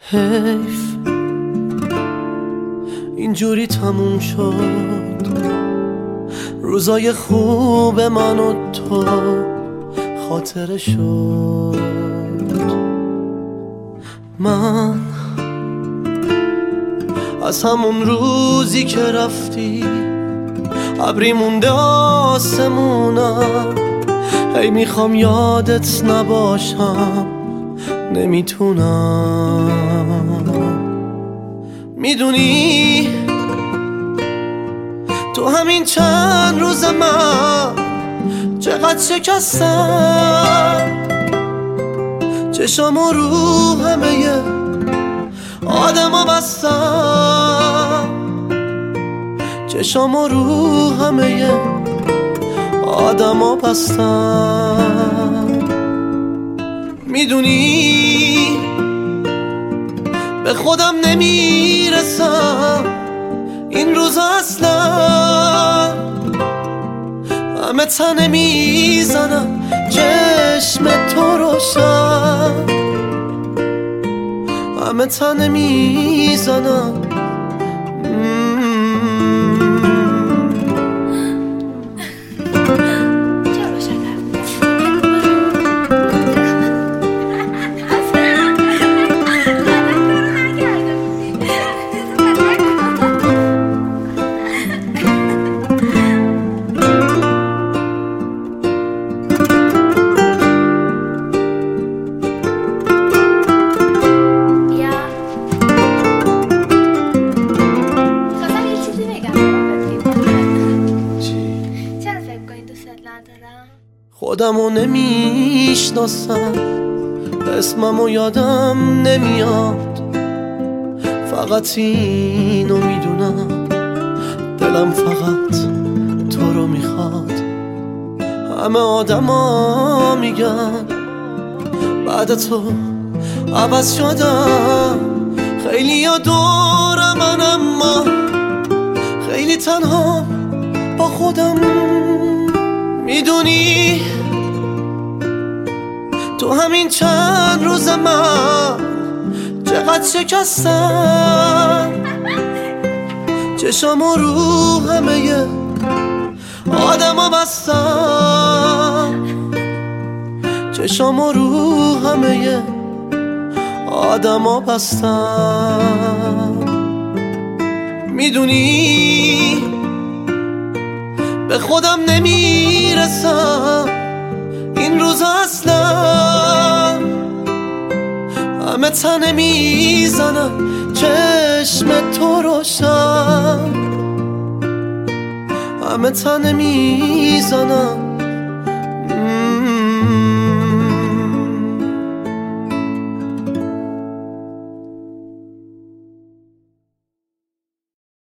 حیف اینجوری تموم شد روزای خوب من و تو خاطره شد. من از همون روزی که رفتی ابری مونده آسمونم، هی میخوام یادت نباشم نمیتونم. میدونی تو همین چند روز من چقدر شکستم، چشام و رو همه آدم ها بستم، چشام و رو همه آدم ها بستم. میدونی به خودم نمیرسم این روزا اصلا، همه تنه میزنم چشم تو روشن، همه تنه میزنم. خودمو نمیشناسم، اسممو یادم نمیاد، فقط اینو میدونم دلم فقط تو رو میخواد. همه آدما میگن بعد تو عوض شدم، خیلی ها دور من اما خیلی تنها با خودم. میدونی تو همین چند روز من چقدر شکستم، چشام و رو همه آدم ها بستم، چشام و رو همه آدم ها بستم. میدونی به خودم نمیرسم این روزا اصلا، همه تنه میزنم چشم تو روشن، همه تنه میزنم.